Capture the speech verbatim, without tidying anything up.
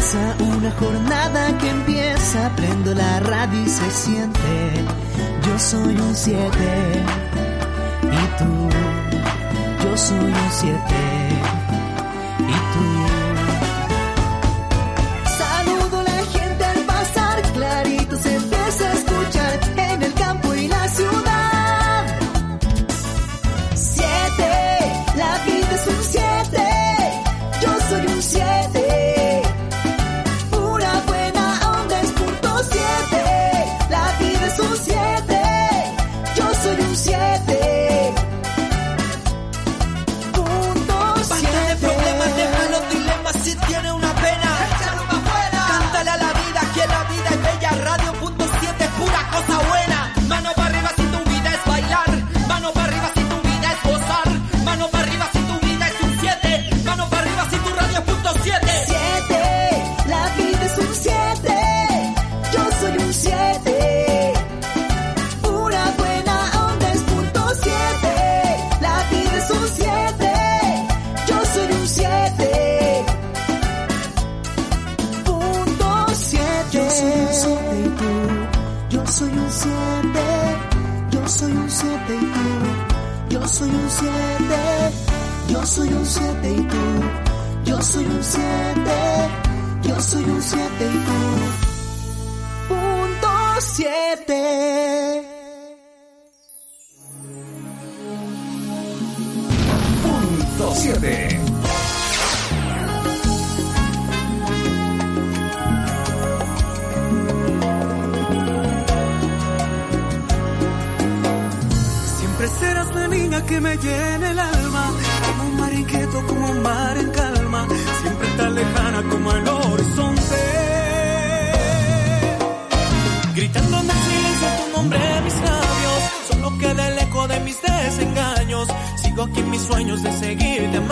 Comienza una jornada que empieza, prendo la radio y se siente. Yo soy un siete y tú, yo soy un siete y tú. Saludo a la gente al pasar, clarito se empieza a escuchar en el campo y la ciudad. Siete, la vida es un siete, yo soy un siete. Soy un siete, yo soy un siete y tú, yo soy un siete, yo soy un siete y tú. Punto siete. Punto siete. Serás la niña que me llena el alma, como un mar inquieto, como un mar en calma, siempre tan lejana como el horizonte. Gritando en el silencio tu nombre en mis labios, solo queda el eco de mis desengaños. Sigo aquí en mis sueños de seguirte